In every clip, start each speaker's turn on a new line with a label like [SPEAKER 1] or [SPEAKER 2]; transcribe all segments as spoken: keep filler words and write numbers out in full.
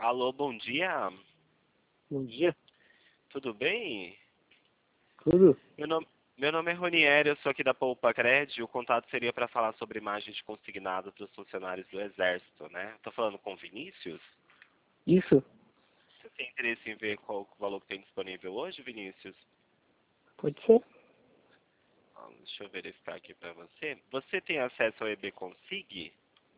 [SPEAKER 1] Alô, bom dia.
[SPEAKER 2] Bom dia,
[SPEAKER 1] Tudo bem?
[SPEAKER 2] tudo?
[SPEAKER 1] Meu nome, meu nome é Ronieri, eu sou aqui da Poupa Cred. O contato seria para falar sobre imagem de consignado dos funcionários do Exército, né? Tô falando com o Vinícius?
[SPEAKER 2] Isso,
[SPEAKER 1] Você tem interesse em ver qual o valor que tem disponível hoje, Vinícius?
[SPEAKER 2] pode ser?
[SPEAKER 1] Ah, deixa eu verificar aqui para você. Você tem acesso ao E B Consig?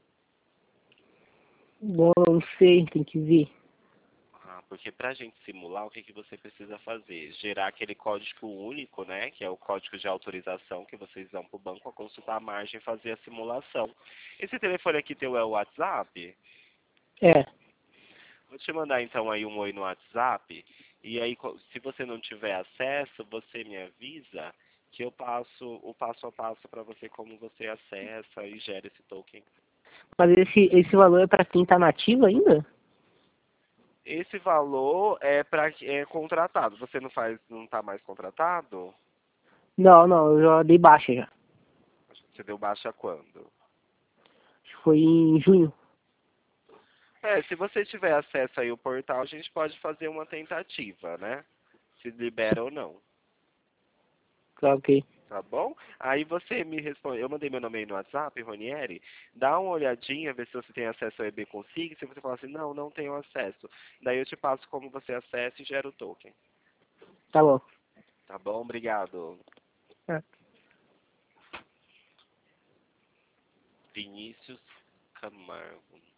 [SPEAKER 2] Não, não sei, tem que ver.
[SPEAKER 1] Ah, porque para a gente simular, o que, que você precisa fazer? Gerar aquele código único, né? Que é o código de autorização que vocês dão para o banco a consultar a margem e fazer a simulação. Esse telefone aqui teu é o WhatsApp?
[SPEAKER 2] É,
[SPEAKER 1] Vou te mandar então aí um oi no WhatsApp. E aí, co- se você não tiver acesso, você me avisa que eu passo o passo a passo para você como você acessa e gera esse token.
[SPEAKER 2] mas esse, esse valor é pra quem tá nativo ainda?
[SPEAKER 1] Esse valor é para é contratado. Você não faz, não está mais contratado?
[SPEAKER 2] Não, não, eu já dei baixa já.
[SPEAKER 1] Você deu baixa quando?
[SPEAKER 2] Acho que foi em junho.
[SPEAKER 1] É, se você tiver acesso aí ao portal, a gente pode fazer uma tentativa, né? Se libera ou não,
[SPEAKER 2] Tá, ok.
[SPEAKER 1] tá bom? Aí você me responde, eu mandei meu nome aí no WhatsApp, Ronieri, dá uma olhadinha, vê se você tem acesso ao E B Consig, se você falar assim, não, não tenho acesso, daí eu te passo como você acessa e gera o token,
[SPEAKER 2] Tá bom.
[SPEAKER 1] tá bom? Obrigado.
[SPEAKER 2] É.
[SPEAKER 1] Vinícius Camargo.